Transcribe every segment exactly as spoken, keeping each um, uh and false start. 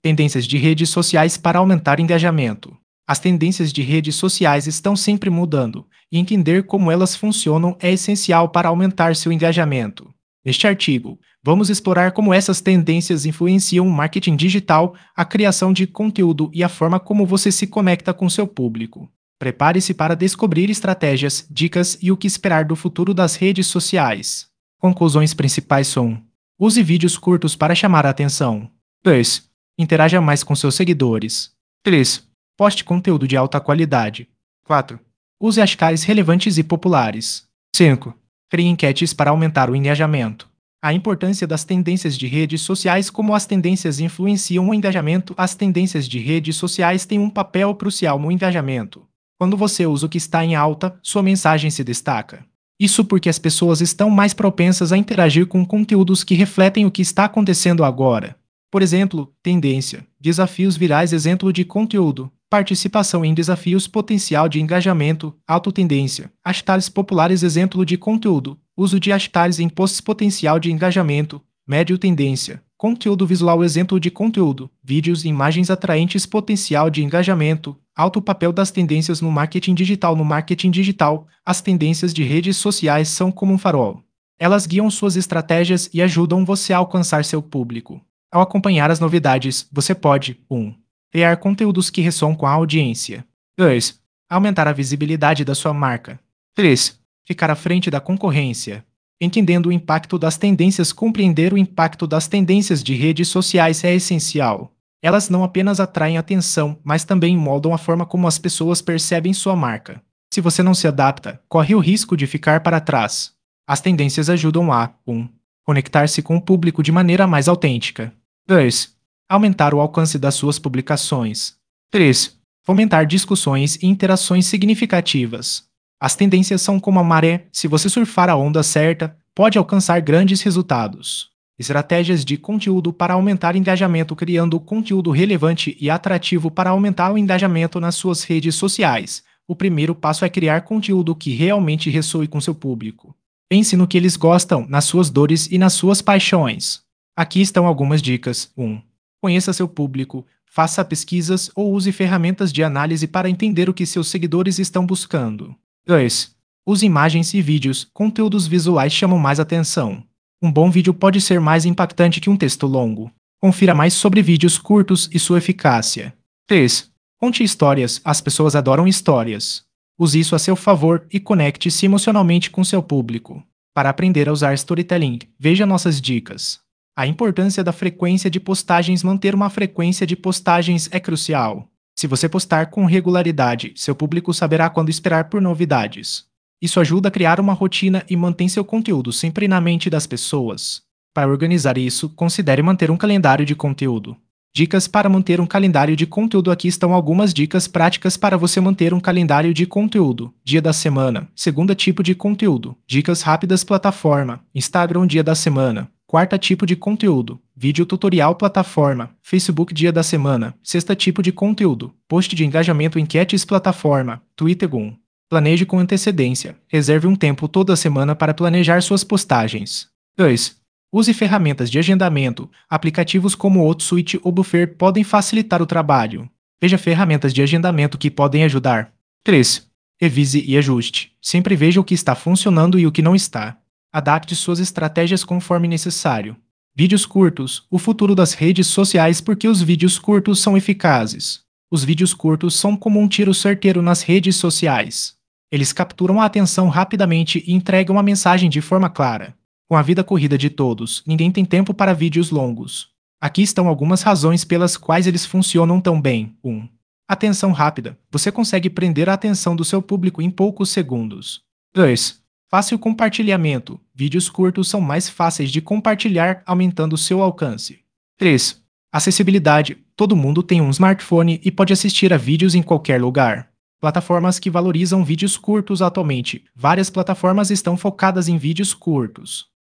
Tendências de redes sociais para aumentar engajamento. As tendências de redes sociais estão sempre mudando, e entender como elas funcionam é essencial para aumentar seu engajamento. Neste artigo, vamos explorar como essas tendências influenciam o marketing digital, a criação de conteúdo e a forma como você se conecta com seu público. Prepare-se para descobrir estratégias, dicas e o que esperar do futuro das redes sociais. Conclusões principais são: use vídeos curtos para chamar a atenção. dois. Interaja mais com seus seguidores. três. Poste conteúdo de alta qualidade. quatro. Use hashtags relevantes e populares. cinco. Crie enquetes para aumentar o engajamento. A importância das tendências de redes sociais. Como as tendências influenciam o engajamento, as tendências de redes sociais têm um papel crucial no engajamento. Quando você usa o que está em alta, sua mensagem se destaca. Isso porque as pessoas estão mais propensas a interagir com conteúdos que refletem o que está acontecendo agora. Por exemplo, tendência, desafios virais, exemplo de conteúdo, participação em desafios, potencial de engajamento, autotendência, hashtags populares, exemplo de conteúdo, uso de hashtags em posts, potencial de engajamento, médio tendência, conteúdo visual, exemplo de conteúdo, vídeos e imagens atraentes, potencial de engajamento, alto papel das tendências no marketing digital. No marketing digital, as tendências de redes sociais são como um farol. Elas guiam suas estratégias e ajudam você a alcançar seu público. Ao acompanhar as novidades, você pode: um. Criar conteúdos que ressoam com a audiência. dois. Aumentar a visibilidade da sua marca. três. Ficar à frente da concorrência. Entendendo o impacto das tendências. Compreender o impacto das tendências de redes sociais é essencial. Elas não apenas atraem atenção, mas também moldam a forma como as pessoas percebem sua marca. Se você não se adapta, corre o risco de ficar para trás. As tendências ajudam a: um. Conectar-se com o público de maneira mais autêntica. dois. Aumentar o alcance das suas publicações. três. Fomentar discussões e interações significativas. As tendências são como a maré. Se você surfar a onda certa, pode alcançar grandes resultados. Estratégias de conteúdo para aumentar engajamento. Criando conteúdo relevante e atrativo para aumentar o engajamento nas suas redes sociais. O primeiro passo é criar conteúdo que realmente ressoe com seu público. Pense no que eles gostam, nas suas dores e nas suas paixões. Aqui estão algumas dicas. um. Conheça seu público, faça pesquisas ou use ferramentas de análise para entender o que seus seguidores estão buscando. dois. Use imagens e vídeos. Conteúdos visuais chamam mais atenção. Um bom vídeo pode ser mais impactante que um texto longo. Confira mais sobre vídeos curtos e sua eficácia. três. Conte histórias. As pessoas adoram histórias. Use isso a seu favor e conecte-se emocionalmente com seu público. Para aprender a usar storytelling, veja nossas dicas. A importância da frequência de postagens. Manter uma frequência de postagens é crucial. Se você postar com regularidade, seu público saberá quando esperar por novidades. Isso ajuda a criar uma rotina e mantém seu conteúdo sempre na mente das pessoas. Para organizar isso, considere manter um calendário de conteúdo. Dicas para manter um calendário de conteúdo. Aqui estão algumas dicas práticas para você manter um calendário de conteúdo. Dia da semana. Segunda, tipo de conteúdo. Dicas rápidas. Plataforma. Instagram, dia da semana. Quarta, tipo de conteúdo. Vídeo tutorial. Plataforma. Facebook, dia da semana. Sexta, tipo de conteúdo. Post de engajamento. Enquetes. Plataforma. Twitter. um. Planeje com antecedência. Reserve um tempo toda semana para planejar suas postagens. dois. Use ferramentas de agendamento. Aplicativos como Outsuite ou Buffer podem facilitar o trabalho. Veja ferramentas de agendamento que podem ajudar. três. Revise e ajuste. Sempre veja o que está funcionando e o que não está. Adapte suas estratégias conforme necessário. Vídeos curtos. O futuro das redes sociais. Porque os vídeos curtos são eficazes. Os vídeos curtos são como um tiro certeiro nas redes sociais. Eles capturam a atenção rapidamente e entregam a mensagem de forma clara. Com a vida corrida de todos, ninguém tem tempo para vídeos longos. Aqui estão algumas razões pelas quais eles funcionam tão bem. um. Atenção rápida. Você consegue prender a atenção do seu público em poucos segundos. dois. Fácil compartilhamento. Vídeos curtos são mais fáceis de compartilhar, aumentando seu alcance. três. Acessibilidade. Todo mundo tem um smartphone e pode assistir a vídeos em qualquer lugar. Plataformas que valorizam vídeos curtos atualmente. Várias plataformas estão focadas em vídeos curtos.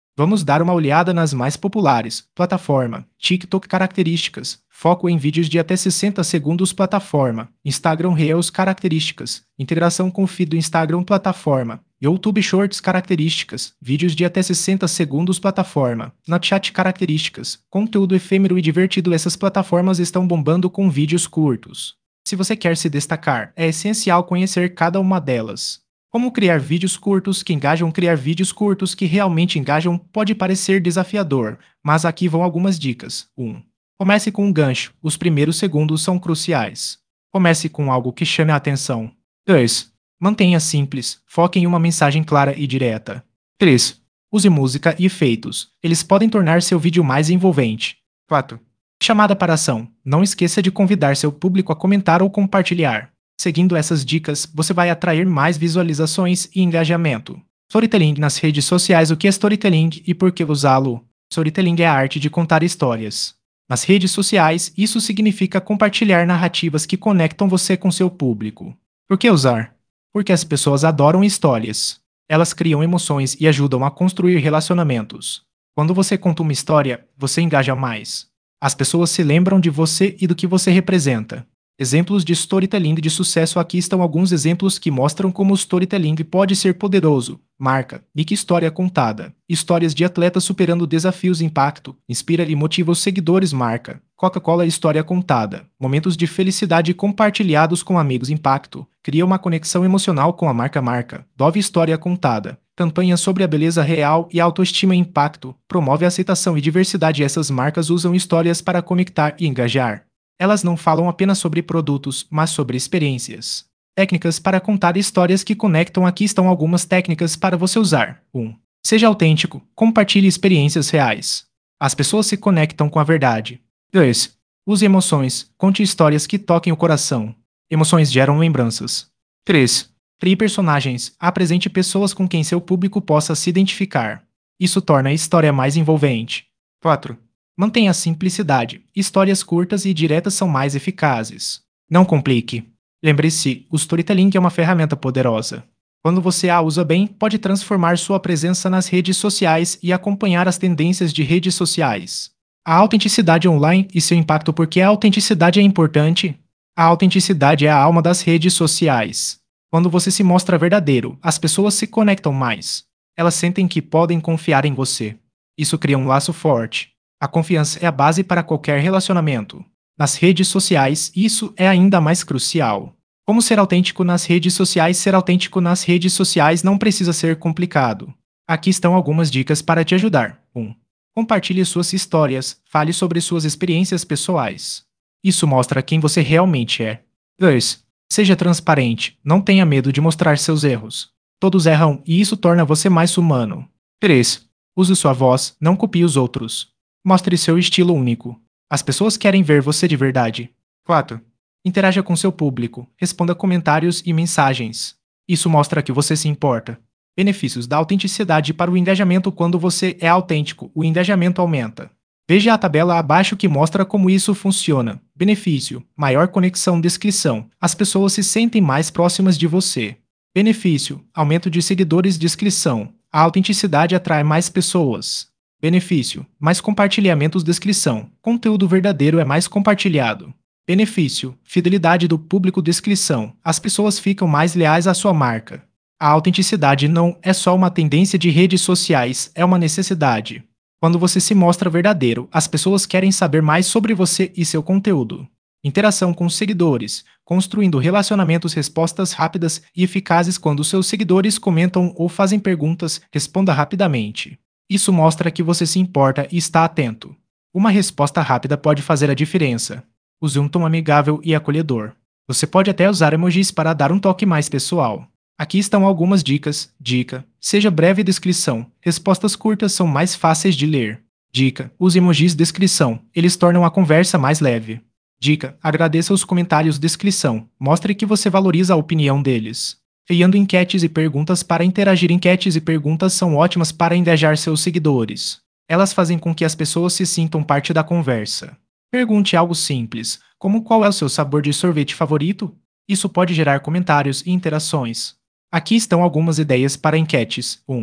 Vamos dar uma olhada nas mais populares. Plataforma. TikTok características. Foco em vídeos de até sessenta segundos plataforma. Instagram Reels características. Integração com o feed do Instagram plataforma. YouTube Shorts características. Vídeos de até sessenta segundos plataforma. Snapchat características. Conteúdo efêmero e divertido. Essas plataformas estão bombando com vídeos curtos. Se você quer se destacar, é essencial conhecer cada uma delas. Como criar vídeos curtos que engajam? Criar vídeos curtos que realmente engajam pode parecer desafiador, mas aqui vão algumas dicas. um. Comece com um gancho. Os primeiros segundos são cruciais. Comece com algo que chame a atenção. dois. Mantenha simples. Foque em uma mensagem clara e direta. três. Use música e efeitos. Eles podem tornar seu vídeo mais envolvente. quatro. Chamada para ação. Não esqueça de convidar seu público a comentar ou compartilhar. Seguindo essas dicas, você vai atrair mais visualizações e engajamento. Storytelling nas redes sociais. O que é storytelling e por que usá-lo? Storytelling é a arte de contar histórias. Nas redes sociais, isso significa compartilhar narrativas que conectam você com seu público. Por que usar? Porque as pessoas adoram histórias. Elas criam emoções e ajudam a construir relacionamentos. Quando você conta uma história, você engaja mais. As pessoas se lembram de você e do que você representa. Exemplos de storytelling de sucesso. Aqui estão alguns exemplos que mostram como o storytelling pode ser poderoso. Marca. Nick História contada. Histórias de atletas superando desafios. Impacto. Inspira e motiva os seguidores. Marca. Coca-Cola História contada. Momentos de felicidade compartilhados com amigos. Impacto. Cria uma conexão emocional com a marca. Marca. Dove História contada. Campanha sobre a beleza real e autoestima. Impacto. Promove a aceitação e diversidade. Essas marcas usam histórias para conectar e engajar. Elas não falam apenas sobre produtos, mas sobre experiências. Técnicas para contar histórias que conectam. Aqui estão algumas técnicas para você usar. um. Seja autêntico. Compartilhe experiências reais. As pessoas se conectam com a verdade. dois. Use emoções. Conte histórias que toquem o coração. Emoções geram lembranças. três. Crie personagens. Apresente pessoas com quem seu público possa se identificar. Isso torna a história mais envolvente. quatro. Mantenha a simplicidade. Histórias curtas e diretas são mais eficazes. Não complique. Lembre-se, o storytelling é uma ferramenta poderosa. Quando você a usa bem, pode transformar sua presença nas redes sociais e acompanhar as tendências de redes sociais. A autenticidade online e seu impacto. Por que a autenticidade é importante? A autenticidade é a alma das redes sociais. Quando você se mostra verdadeiro, as pessoas se conectam mais. Elas sentem que podem confiar em você. Isso cria um laço forte. A confiança é a base para qualquer relacionamento. Nas redes sociais, isso é ainda mais crucial. Como ser autêntico nas redes sociais? Ser autêntico nas redes sociais não precisa ser complicado. Aqui estão algumas dicas para te ajudar. um. Compartilhe suas histórias. Fale sobre suas experiências pessoais. Isso mostra quem você realmente é. dois. Seja transparente. Não tenha medo de mostrar seus erros. Todos erram e isso torna você mais humano. três. Use sua voz. Não copie os outros. Mostre seu estilo único. As pessoas querem ver você de verdade. quatro. Interaja com seu público. Responda comentários e mensagens. Isso mostra que você se importa. Benefícios da autenticidade para o engajamento. Quando você é autêntico, o engajamento aumenta. Veja a tabela abaixo que mostra como isso funciona. Benefício: maior conexão. Descrição: as pessoas se sentem mais próximas de você. Benefício: aumento de seguidores. Descrição: a autenticidade atrai mais pessoas. Benefício: mais compartilhamentos. Descrição: conteúdo verdadeiro é mais compartilhado. Benefício: fidelidade do público. Descrição: as pessoas ficam mais leais à sua marca. A autenticidade não é só uma tendência de redes sociais, é uma necessidade. Quando você se mostra verdadeiro, as pessoas querem saber mais sobre você e seu conteúdo. Interação com os seguidores, construindo relacionamentos. Respostas rápidas e eficazes. Quando seus seguidores comentam ou fazem perguntas, responda rapidamente. Isso mostra que você se importa e está atento. Uma resposta rápida pode fazer a diferença. Use um tom amigável e acolhedor. Você pode até usar emojis para dar um toque mais pessoal. Aqui estão algumas dicas. Dica: seja breve. Descrição: respostas curtas são mais fáceis de ler. Dica: use emojis. Descrição: eles tornam a conversa mais leve. Dica: agradeça os comentários. Descrição: mostre que você valoriza a opinião deles. Criando enquetes e perguntas para interagir. Enquetes e perguntas são ótimas para engajar seus seguidores. Elas fazem com que as pessoas se sintam parte da conversa. Pergunte algo simples, como qual é o seu sabor de sorvete favorito? Isso pode gerar comentários e interações. Aqui estão algumas ideias para enquetes. um.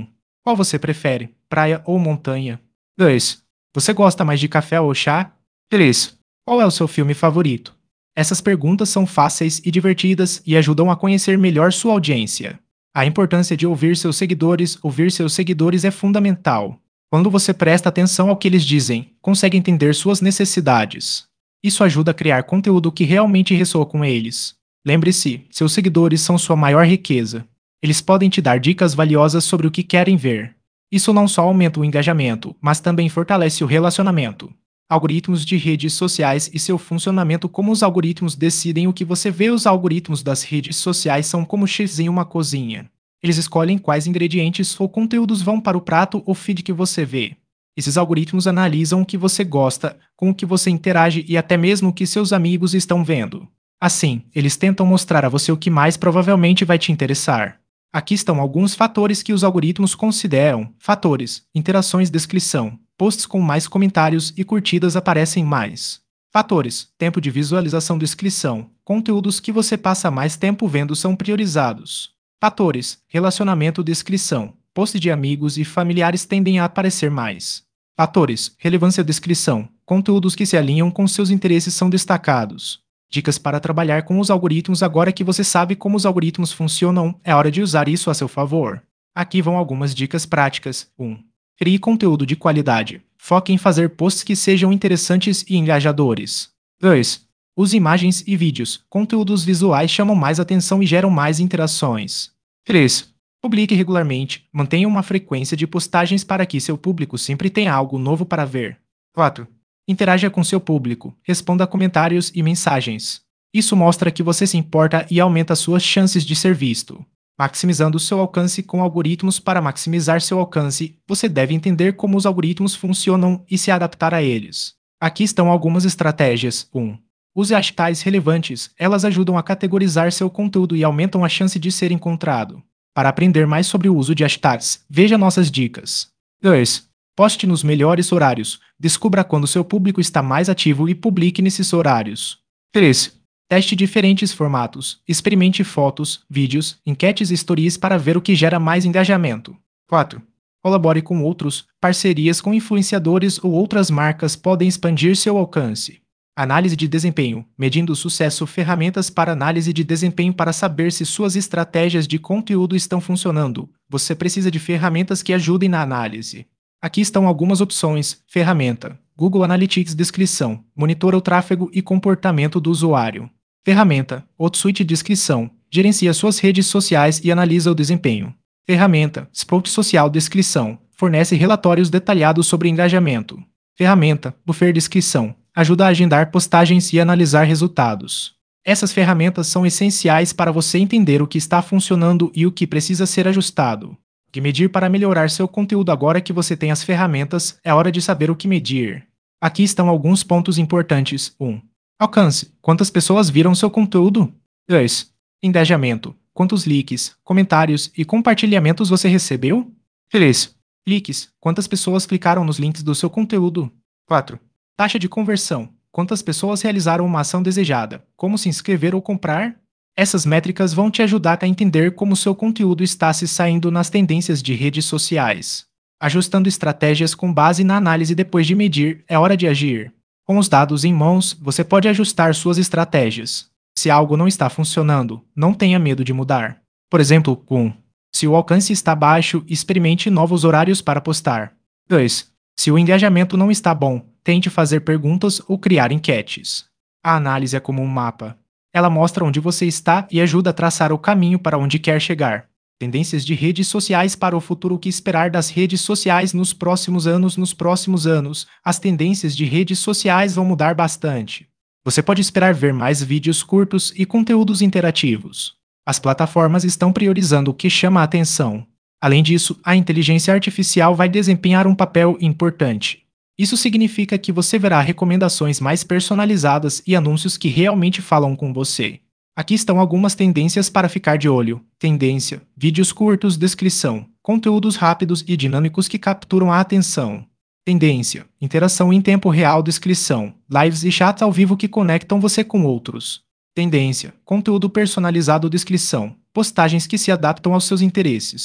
Qual você prefere, praia ou montanha? dois. Você gosta mais de café ou chá? três. Qual é o seu filme favorito? Essas perguntas são fáceis e divertidas e ajudam a conhecer melhor sua audiência. A importância de ouvir seus seguidores, ouvir seus seguidores é fundamental. Quando você presta atenção ao que eles dizem, consegue entender suas necessidades. Isso ajuda a criar conteúdo que realmente ressoa com eles. Lembre-se, seus seguidores são sua maior riqueza. Eles podem te dar dicas valiosas sobre o que querem ver. Isso não só aumenta o engajamento, mas também fortalece o relacionamento. Algoritmos de redes sociais e seu funcionamento. Como os algoritmos decidem o que você vê? Os algoritmos das redes sociais são como chefes em uma cozinha. Eles escolhem quais ingredientes ou conteúdos vão para o prato ou feed que você vê. Esses algoritmos analisam o que você gosta, com o que você interage e até mesmo o que seus amigos estão vendo. Assim, eles tentam mostrar a você o que mais provavelmente vai te interessar. Aqui estão alguns fatores que os algoritmos consideram. Fatores: interações, descrição. Posts com mais comentários e curtidas aparecem mais. Fatores: tempo de visualização, descrição. Conteúdos que você passa mais tempo vendo são priorizados. Fatores: relacionamento, descrição. Posts de amigos e familiares tendem a aparecer mais. Fatores: relevância, descrição. Conteúdos que se alinham com seus interesses são destacados. Dicas para trabalhar com os algoritmos. Agora que você sabe como os algoritmos funcionam, é hora de usar isso a seu favor. Aqui vão algumas dicas práticas. um. Crie conteúdo de qualidade. Foque em fazer posts que sejam interessantes e engajadores. dois. Use imagens e vídeos. Conteúdos visuais chamam mais atenção e geram mais interações. três. Publique regularmente. Mantenha uma frequência de postagens para que seu público sempre tenha algo novo para ver. quatro. Interaja com seu público. Responda a comentários e mensagens. Isso mostra que você se importa e aumenta suas chances de ser visto. Maximizando seu alcance com algoritmos. Para maximizar seu alcance, você deve entender como os algoritmos funcionam e se adaptar a eles. Aqui estão algumas estratégias. um. Use hashtags relevantes. Elas ajudam a categorizar seu conteúdo e aumentam a chance de ser encontrado. Para aprender mais sobre o uso de hashtags, veja nossas dicas. dois. Poste nos melhores horários. Descubra quando seu público está mais ativo e publique nesses horários. três. Teste diferentes formatos. Experimente fotos, vídeos, enquetes e stories para ver o que gera mais engajamento. quatro. Colabore com outros. Parcerias com influenciadores ou outras marcas podem expandir seu alcance. Análise de desempenho. Medindo o sucesso. Ferramentas para análise de desempenho. Para saber se suas estratégias de conteúdo estão funcionando, você precisa de ferramentas que ajudem na análise. Aqui estão algumas opções. Ferramenta: Google Analytics. Descrição: monitora o tráfego e comportamento do usuário. Ferramenta: Hootsuite. Descrição: gerencia suas redes sociais e analisa o desempenho. Ferramenta: Sprout Social. Descrição: fornece relatórios detalhados sobre engajamento. Ferramenta: Buffer. Descrição: ajuda a agendar postagens e analisar resultados. Essas ferramentas são essenciais para você entender o que está funcionando e o que precisa ser ajustado. O que medir para melhorar seu conteúdo? Agora que você tem as ferramentas, é hora de saber o que medir. Aqui estão alguns pontos importantes. um. Alcance: quantas pessoas viram seu conteúdo? dois. Engajamento: quantos likes, comentários e compartilhamentos você recebeu? três. Cliques: quantas pessoas clicaram nos links do seu conteúdo? quatro. Taxa de conversão: quantas pessoas realizaram uma ação desejada, como se inscrever ou comprar? Essas métricas vão te ajudar a entender como seu conteúdo está se saindo nas tendências de redes sociais. Ajustando estratégias com base na análise. Depois de medir, é hora de agir. Com os dados em mãos, você pode ajustar suas estratégias. Se algo não está funcionando, não tenha medo de mudar. Por exemplo, um. Se o alcance está baixo, experimente novos horários para postar. dois. Se o engajamento não está bom, tente fazer perguntas ou criar enquetes. A análise é como um mapa. Ela mostra onde você está e ajuda a traçar o caminho para onde quer chegar. Tendências de redes sociais para o futuro. O que esperar das redes sociais nos próximos anos? Nos próximos anos, as tendências de redes sociais vão mudar bastante. Você pode esperar ver mais vídeos curtos e conteúdos interativos. As plataformas estão priorizando o que chama a atenção. Além disso, a inteligência artificial vai desempenhar um papel importante. Isso significa que você verá recomendações mais personalizadas e anúncios que realmente falam com você. Aqui estão algumas tendências para ficar de olho. Tendência: vídeos curtos. Descrição: conteúdos rápidos e dinâmicos que capturam a atenção. Tendência: interação em tempo real. Descrição: lives e chats ao vivo que conectam você com outros. Tendência: conteúdo personalizado. Descrição: postagens que se adaptam aos seus interesses.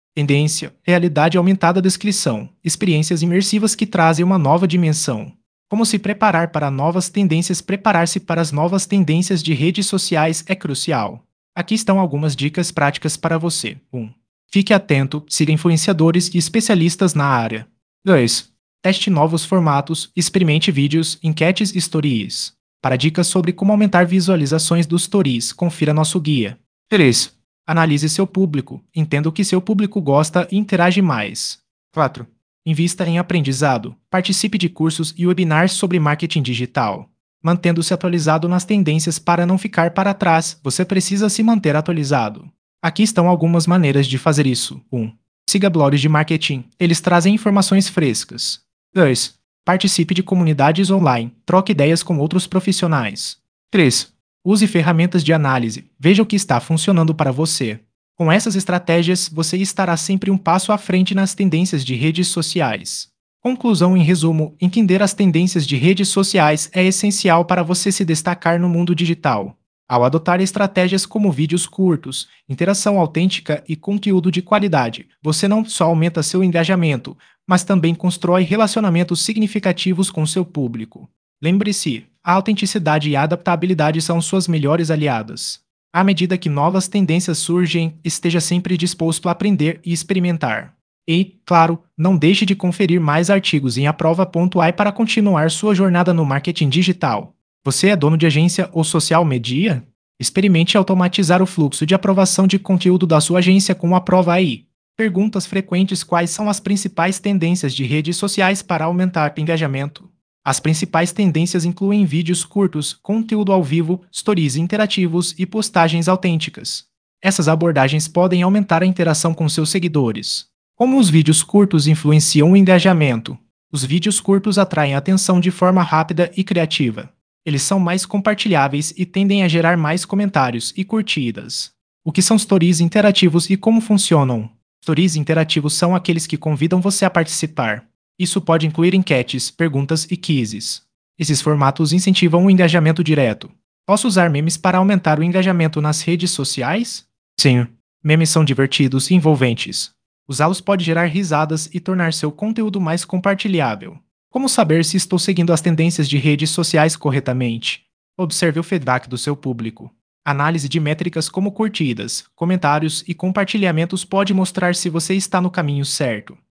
Tendência, realidade aumentada descrição, experiências imersivas que trazem uma nova dimensão. Como se preparar para novas tendências? Preparar-se para as novas tendências de redes sociais é crucial. Aqui estão algumas dicas práticas para você. um. Fique atento, siga influenciadores e especialistas na área. dois. Teste novos formatos, experimente vídeos, enquetes e stories. Para dicas sobre como aumentar visualizações dos stories, confira nosso guia. três. Analise seu público, entenda o que seu público gosta e interage mais. quatro. Invista em aprendizado, participe de cursos e webinars sobre marketing digital. Mantendo-se atualizado nas tendências para não ficar para trás, você precisa se manter atualizado. Aqui estão algumas maneiras de fazer isso. um. Siga blogs de marketing, eles trazem informações frescas. dois. Participe de comunidades online, troque ideias com outros profissionais. três. Use ferramentas de análise, veja o que está funcionando para você. Com essas estratégias, você estará sempre um passo à frente nas tendências de redes sociais. Conclusão em resumo: entender as tendências de redes sociais é essencial para você se destacar no mundo digital. Ao adotar estratégias como vídeos curtos, interação autêntica e conteúdo de qualidade, você não só aumenta seu engajamento, mas também constrói relacionamentos significativos com seu público. Lembre-se, a autenticidade e a adaptabilidade são suas melhores aliadas. À medida que novas tendências surgem, esteja sempre disposto a aprender e experimentar. E, claro, não deixe de conferir mais artigos em aprova ponto a i para continuar sua jornada no marketing digital. Você é dono de agência ou social media? Experimente automatizar o fluxo de aprovação de conteúdo da sua agência com o Aprova ponto a i. Perguntas frequentes: quais são as principais tendências de redes sociais para aumentar o engajamento? As principais tendências incluem vídeos curtos, conteúdo ao vivo, stories interativos e postagens autênticas. Essas abordagens podem aumentar a interação com seus seguidores. Como os vídeos curtos influenciam o engajamento? Os vídeos curtos atraem atenção de forma rápida e criativa. Eles são mais compartilháveis e tendem a gerar mais comentários e curtidas. O que são stories interativos e como funcionam? Stories interativos são aqueles que convidam você a participar. Isso pode incluir enquetes, perguntas e quizzes. Esses formatos incentivam o engajamento direto. Posso usar memes para aumentar o engajamento nas redes sociais? Sim. Memes são divertidos e envolventes. Usá-los pode gerar risadas e tornar seu conteúdo mais compartilhável. Como saber se estou seguindo as tendências de redes sociais corretamente? Observe o feedback do seu público. Análise de métricas como curtidas, comentários e compartilhamentos pode mostrar se você está no caminho certo.